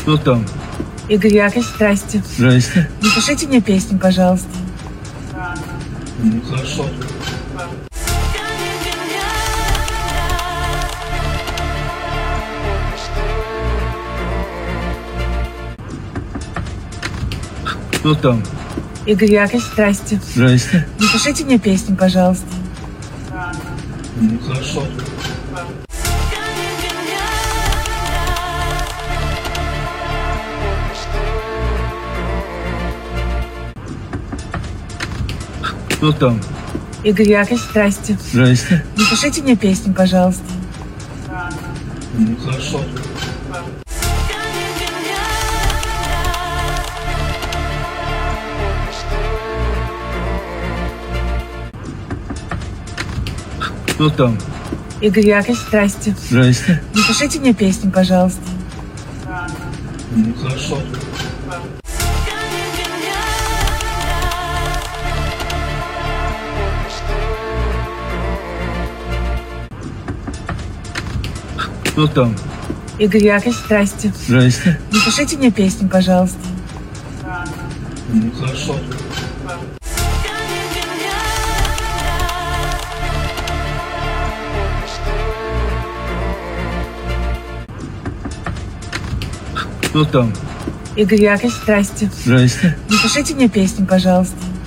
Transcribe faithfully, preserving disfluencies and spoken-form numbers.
Кто там? Игорь Яковлевич, здрасте. Здрасте. Напишите мне песню, пожалуйста. Ну, хорошо. Кто там? Игорь Яковлевич, здрасте. Здрасте. Напишите мне песню, пожалуйста. Ну, хорошо. Кто там? Игорь Яковлевич, здрасте. Здрасте. Напишите мне песню, пожалуйста. Ну, хорошо. Кто там? Игорь Яковлевич, здрасте. Здрасте. Напишите мне песню, пожалуйста. Ну, хорошо. Кто там? Игорь Яковлевич, здрасте. Здрасте. Напишите мне песню, пожалуйста. Ну, хорошо. Кто там? Игорь Яковлевич, здрасте. Здрасте. Напишите мне песню, пожалуйста.